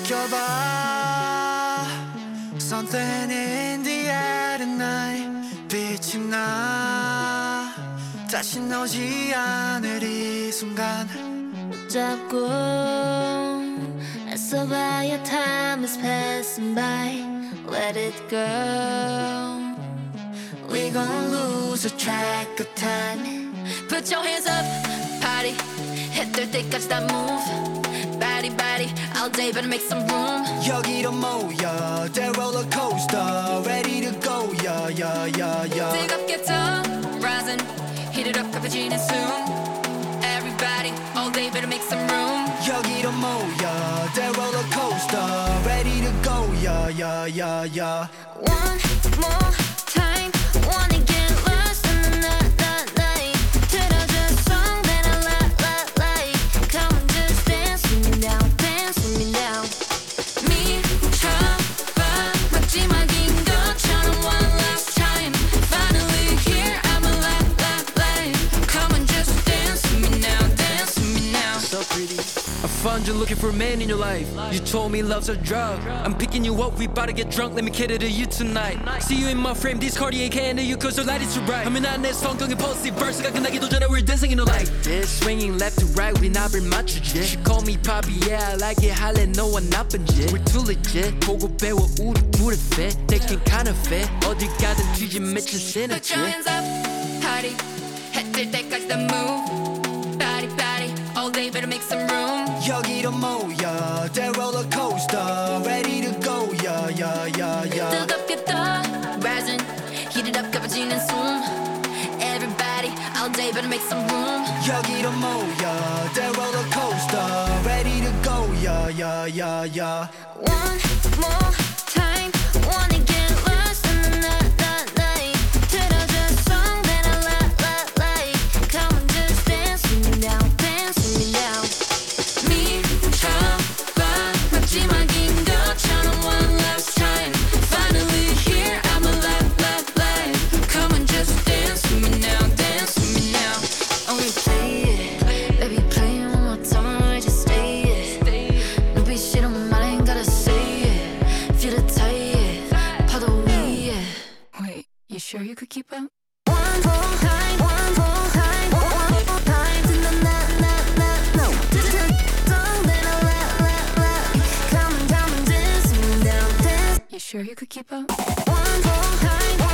느껴봐 Something in the air tonight 빛이 나 다시 나오지 않을 이 순간 붙잡고 애써봐야 time is passing by Let it go We gon' lose a track of time Put your hands up, party 해 뜰 때까지 다 move Body, body, all day better make some room 여기로 모여 내 롤러코스터 Ready to go, yeah, yeah, yeah, yeah 뜨겁게 더 rising Heat it up, cappuccino soon Everybody, all day better make some room 여기로 모여 내 롤러코스터 Ready to go, yeah, yeah, yeah, yeah One more time, wanna get lost in the night 틀어줘 song that I like Come on, just dance with me now, dance with me now 미쳐봐 마지막인 것처럼 one last time Finally here, I'm alive Come on, just dance with me now, dance with me now So pretty I found you looking for a man in your life You told me love's a drug I'm picking you up, we bout to get drunk Let me cater to you tonight See you in my frame, this Cartier can't handle you Cause the light is too bright 화면 성경의 post-it verse가 끝나기도 전에 we're dancing in the light Like this, swinging left to right 우리 나를 맞추지 She call me Poppy, yeah I like it 할래 너와 나쁜 짓 We're too legit 보고 배워 우리 둘의 fit Thinking kind of fit 어딜 가든 뒤진 미친 synergy Put your hands up, party 해 뜰 때까지 다 move Body, body, all day better make some room 여기로 모여 내 롤러코스터 Ready to go, yeah, yeah, yeah, yeah 뜨겁게 더 rising Heat it up, cappuccino soon Everybody, all day better make some room 여기로 모여 내 롤러코스터 Ready to go, yeah, yeah, yeah, yeah One more time, wanna get lost in the night 틀어줘 song that I like Come on, just dance with me now, dance with me now 미쳐봐 마지막인 것처럼 one last time Finally here, I'm alive Come on, just dance with me now, dance with me now Only play it, baby play it one more time, just stay it 눈빛이 너무 말 ain't gotta say it Feel the tight, 파도 위에 Wait, you sure you could keep up? One more time, one more time, one more time to the no Song that I like Come on, dance with me now, dance You sure you could keep up? One more time